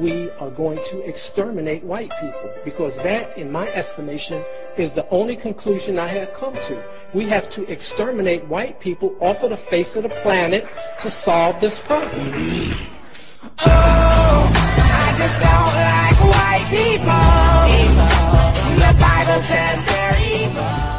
we are going to exterminate white people, because that, in my estimation, is the only conclusion I have come to. We have to exterminate white people off of the face of the planet to solve this problem. Oh, I just don't like white people. The Bible says they're evil.